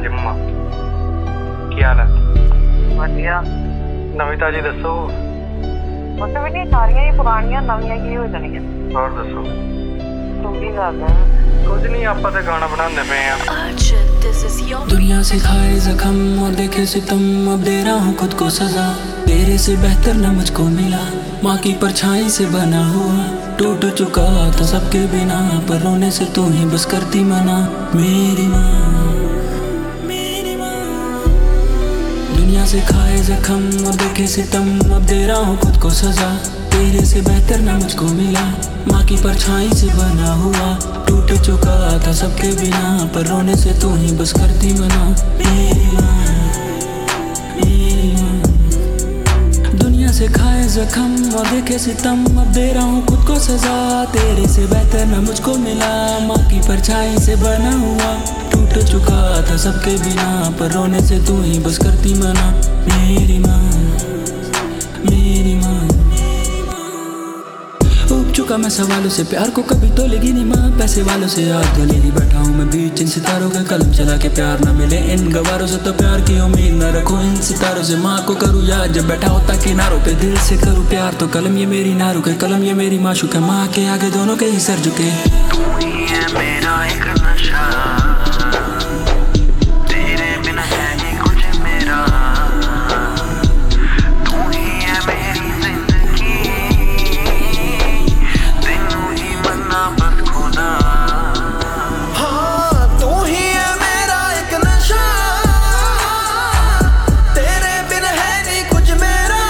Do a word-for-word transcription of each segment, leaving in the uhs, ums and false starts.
जी मम्मा की हाल है? ਵਧੀਆ नवी ताजी दसो। ਕੁਛ ਵੀ ਨਹੀਂ, ਸਾਰੀਆਂ ਹੀ ਪੁਰਾਣੀਆਂ ਨਵੀਆਂ ਕੀ ਹੋ ਜਾਣੀਆਂ। और दसो। ਤੂੰ ਕੀ ਕਰਦਾ? कुछ नहीं, आप तो गाना बनाने पे हैं। दुनिया से खाए जख्म और देखे सितम, अब दे रहा हूँ खुद को सजा। तेरे से बेहतर न मुझको मिला, माँ की परछाई से बना हुआ। टूट चुका था सबके बिना, पर रोने से तू ही बस करती मना। मेरी माँ, मेरी माँ। दुनिया से खाए जख्म और देखे सितम, अब दे रहा हूँ खुद को सजा। तेरे से बेहतर न मुझको मिला, माँ की परछाई से बना हुआ। टूट चुका था सबके बिना, पर रोने से तू ही बस करती मना। मेरी माँ, मेरी माँ। दुनिया से खाए जख्म और देखे सितम, अब दे रहा हूँ खुद को सजा। तेरे से बेहतर न मुझको मिला, माँ की परछाई से बना हुआ। टूट चुका था सबके बिना, पर रोने से तू ही बस करती मना। मेरी माँ, मेरी माँ। उब चुका मैं सवालों से, प्यार को कभी तो लेगी नहीं माँ। पैसे वालों से याद गले बैठा हूँ मैं बीच इन सितारों के, कलम चला के प्यार न मिले इन गवारों से, तो प्यार की उम्मीद न रखो इन सितारों से। माँ को करूँ याद जब बैठा होता किनारों पे, दिल से करूँ प्यार तो कलम ये मेरी ना रुके। कलम ये मेरी माशूक है, माँ के आगे दोनों के ही सर झुके। तू ही है मेरा एक नशा, तेरे बिना है नहीं कुछ मेरा। तू ही है मेरी जिंदगी, तेनू ही मन्ना बस खुदा। हाँ तू ही है मेरा एक नशा, तेरे बिना है नहीं कुछ मेरा।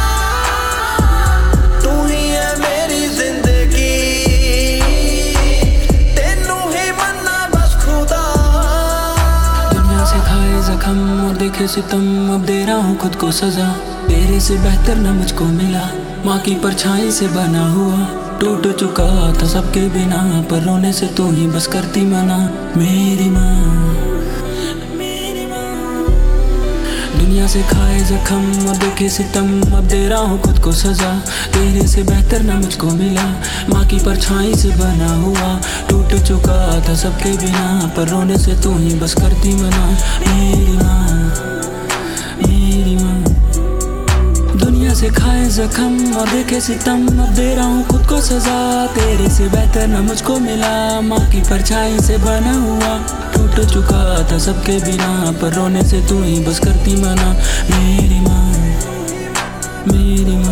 तू ही है मेरी जिंदगी, तेनू ही मन्ना बस खुदा। दुनिया से खाए जख्म और देखे सितम, अब दे रहा हूँ खुद को सजा। तेरे से बेहतर न मुझको मिला, माँ की परछाई से बना हुआ। टूट चुका था सबके बिना, पर रोने से तू ही बस करती मना। मेरी माँ, मेरी माँ। दुनिया से खाए जख्म और देखे सितम, अब दे रहा हूँ खुद को सजा। तेरे से बेहतर न मुझको मिला, माँ की परछाई से बना हुआ। टूट चुका था सबके बिना, पर रोने से तू ही बस करती मना। मेरी माँ, मेरी माँ। दुनिया से खाए जख्म और देखे सितम, अब दे रहा हूँ खुद को सजा। तेरे से बेहतर न मुझको मिला, माँ की परछाई से बना हुआ। टूट चुका था सबके बिना, पर रोने से तू ही बस करती मना। मेरी माँ, मेरी माँ।